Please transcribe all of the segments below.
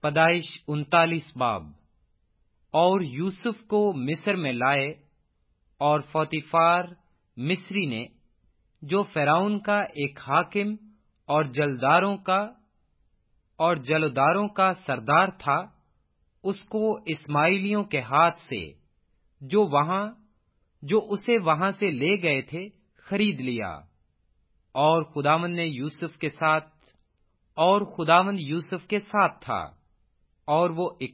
پیدائش 39 باب۔ اور یوسف کو مصر میں لائے، اور پوتیفار مصری نے، جو فرعون کا ایک حاکم اور جلداروں کا سردار تھا، اس کو اسماعیلیوں کے ہاتھ سے جو اسے وہاں سے لے گئے تھے خرید لیا۔ اور خداوند یوسف کے ساتھ تھا، اور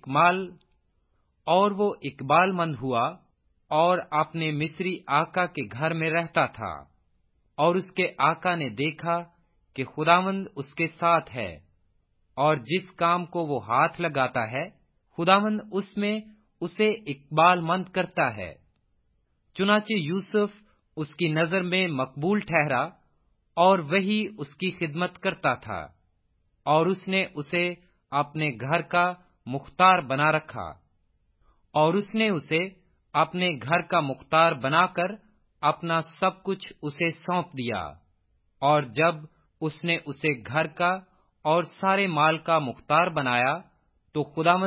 وہ اقبال مند ہوا، اور اپنے مصری آقا کے گھر میں رہتا تھا۔ اور اس کے آقا نے دیکھا کہ خداوند اس کے ساتھ ہے، اور جس کام کو وہ ہاتھ لگاتا ہے، خداوند اس میں اسے اقبال مند کرتا ہے۔ چنانچہ یوسف اس کی نظر میں مقبول ٹھہرا، اور وہی اس کی خدمت کرتا تھا، اور اس نے اسے اپنے گھر کا مختار بنا رکھا۔ اور اس نے اسے اپنے گھر کا مختار بنا کر اپنا سب کچھ اسے سونپ دیا۔ اور جب اس نے اسے گھر کا اور سارے مال کا مختار بنایا، تو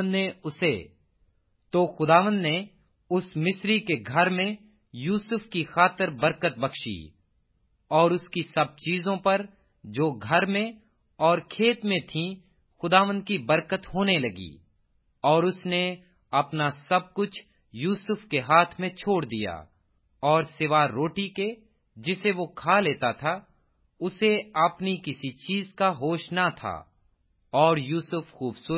خداوند نے اس مصری کے گھر میں یوسف کی خاطر برکت بخشی، اور اس کی سب چیزوں پر جو گھر میں اور کھیت میں تھیں خداوند کی برکت ہونے لگی۔ اور اس نے اپنا سب کچھ یوسف کے ہاتھ میں چھوڑ دیا، اور سوا روٹی کے جسے وہ کھا لیتا تھا، اسے اپنی کسی چیز کا ہوش نہ تھا۔ اور یوسف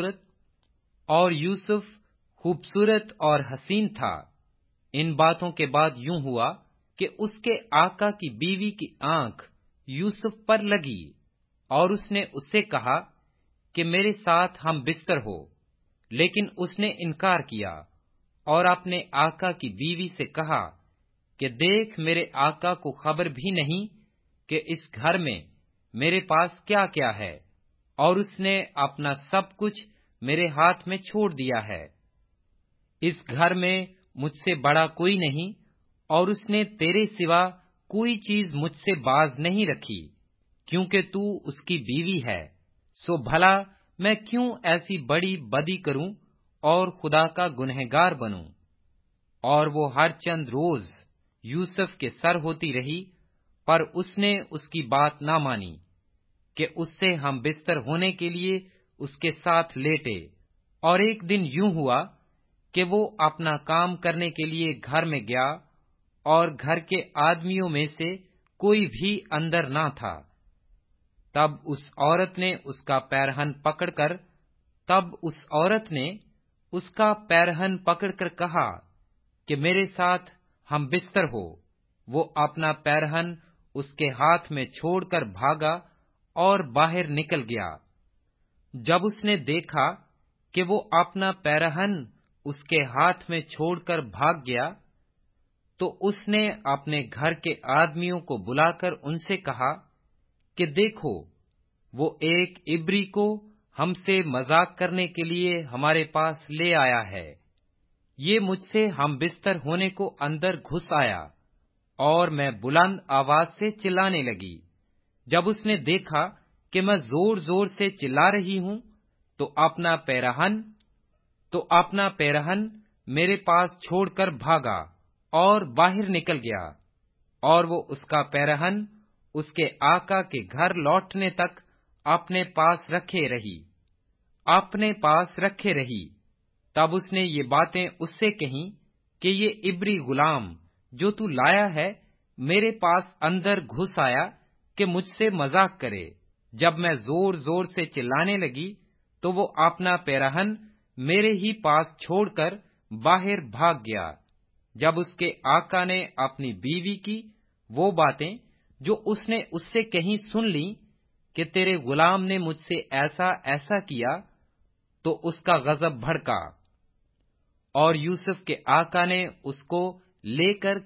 خوبصورت اور حسین تھا۔ ان باتوں کے بعد یوں ہوا کہ اس کے آقا کی بیوی کی آنکھ یوسف پر لگی، اور اس نے اس سے کہا کہ میرے ساتھ ہم بستر ہو، لیکن اس نے انکار کیا، اور اپنے آقا کی بیوی سے کہا کہ دیکھ، میرے آقا کو خبر بھی نہیں کہ اس گھر میں میرے پاس کیا کیا ہے، اور اس نے اپنا سب کچھ میرے ہاتھ میں چھوڑ دیا ہے۔ اس گھر میں مجھ سے بڑا کوئی نہیں، اور اس نے تیرے سوا کوئی چیز مجھ سے باز نہیں رکھی، کیونکہ تو اس کی بیوی ہے۔ سو بھلا میں کیوں ایسی بڑی بدی کروں اور خدا کا گنہگار بنوں؟ اور وہ ہر چند روز یوسف کے سر ہوتی رہی، پر اس نے اس کی بات نہ مانی کہ اس سے ہم بستر ہونے کے لیے اس کے ساتھ لیٹے۔ اور ایک دن یوں ہوا کہ وہ اپنا کام کرنے کے لیے گھر میں گیا، اور گھر کے آدمیوں میں سے کوئی بھی اندر نہ تھا۔ تب اس عورت نے اس کا پیرہن پکڑ کر کہا کہ میرے ساتھ ہم بستر ہو۔ وہ اپنا پیرہن اس کے ہاتھ میں چھوڑ کر بھاگا اور باہر نکل گیا۔ جب اس نے دیکھا کہ وہ اپنا پیرہن اس کے ہاتھ میں چھوڑ کر بھاگ گیا، تو اس نے اپنے گھر کے آدمیوں کو بلا کر ان سے کہا کہ دیکھو، وہ ایک عبری کو ہم سے مذاق کرنے کے لیے ہمارے پاس لے آیا ہے۔ یہ مجھ سے ہم بستر ہونے کو اندر گھس آیا، اور میں بلند آواز سے چلانے لگی۔ جب اس نے دیکھا کہ میں زور زور سے چلا رہی ہوں، تو اپنا پیرہن میرے پاس چھوڑ کر بھاگا اور باہر نکل گیا، اور وہ اس کا پیرہن اس کے آقا کے گھر لوٹنے تک اپنے پاس رکھے رہی۔ تب اس نے یہ باتیں اس سے کہیں کہ یہ عبری غلام جو تو لایا ہے میرے پاس اندر گھس آیا کہ مجھ سے مذاق کرے۔ جب میں زور زور سے چلانے لگی تو وہ اپنا پیرہن میرے ہی پاس چھوڑ کر باہر بھاگ گیا۔ جب اس کے آقا نے اپنی بیوی کی وہ باتیں جو اس نے اس سے کہیں سن لی کہ تیرے غلام نے مجھ سے ایسا ایسا کیا، تو اس کا غضب بھڑکا، اور یوسف کے آقا نے اس کو لے کر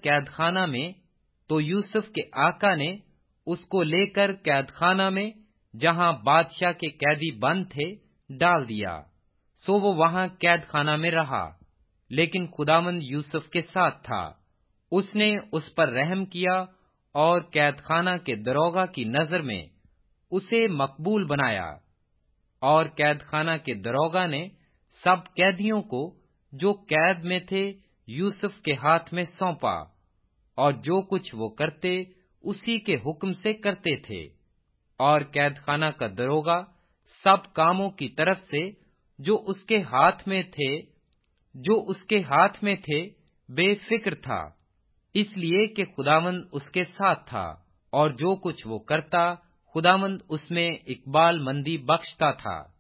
قید خانہ میں جہاں بادشاہ کے قیدی بند تھے ڈال دیا۔ سو وہ وہاں قید خانہ میں رہا، لیکن خداوند یوسف کے ساتھ تھا۔ اس نے اس پر رحم کیا، اور قید خانہ کے داروغہ کی نظر میں اسے مقبول بنایا۔ اور قید خانہ کے دروگا نے سب قیدیوں کو جو قید میں تھے یوسف کے ہاتھ میں سونپا، اور جو کچھ وہ کرتے اسی کے حکم سے کرتے تھے۔ اور قید خانہ کا دروگا سب کاموں کی طرف سے جو اس کے ہاتھ میں تھے بے فکر تھا، اس لیے کہ خداوند اس کے ساتھ تھا، اور جو کچھ وہ کرتا خداوند اس میں اقبال مندی بخشتا تھا۔